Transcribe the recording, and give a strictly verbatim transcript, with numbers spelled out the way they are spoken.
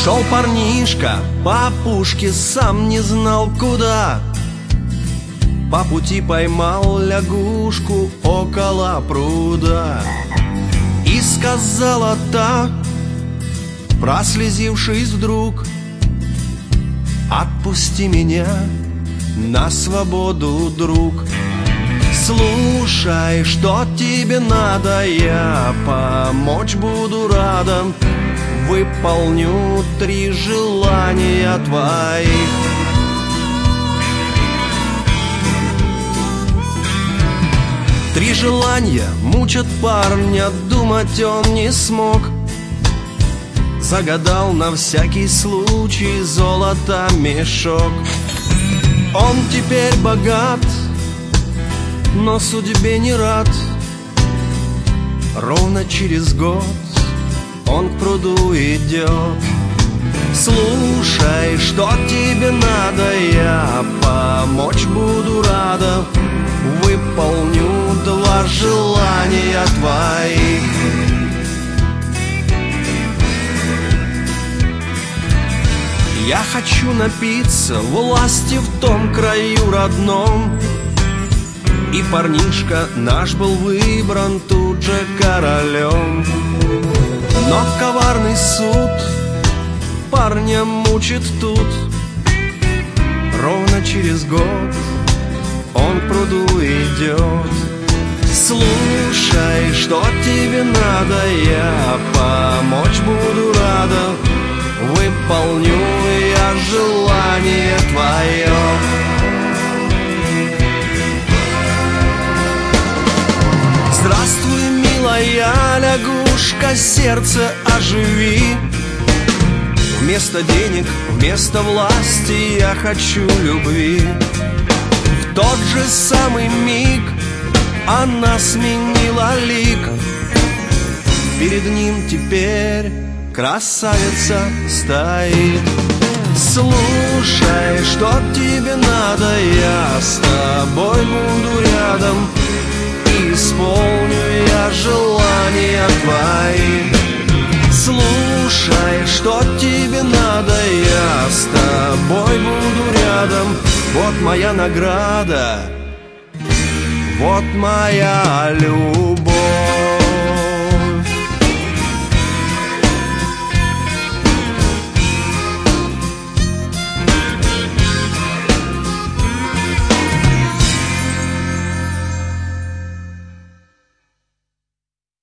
Шел парнишка по пушке, сам не знал куда. По пути поймал лягушку около пруда. И сказала та, прослезившись вдруг: отпусти меня на свободу, друг. Слушай, что тебе надо, я помочь буду рада. Выполню три желания твоих. Три желания мучат парня, думать он не смог. Загадал на всякий случай золото мешок. Он теперь богат, но судьбе не рад. Ровно через год он к пруду идет. Слушай, что тебе надо, я помочь буду рада. Выполню два желания твоих. Я хочу напиться власти в том краю родном. И парнишка наш был выбран тут же королем. Но коварный суд парня мучит тут. Ровно через год он к пруду идет. Слушай, что тебе надо, я помочь буду рада. Выполню я желание твое. Здравствуй, милая лягушка, сердце оживи. Вместо денег, вместо власти я хочу любви. В тот же самый миг она сменила лик. Перед ним теперь красавица стоит. Слушай, что тебе надо, я с тобой буду рядом. Исполню я желания твои. Слушай, что тебе надо, я с тобой буду рядом. Вот моя награда, вот моя любовь.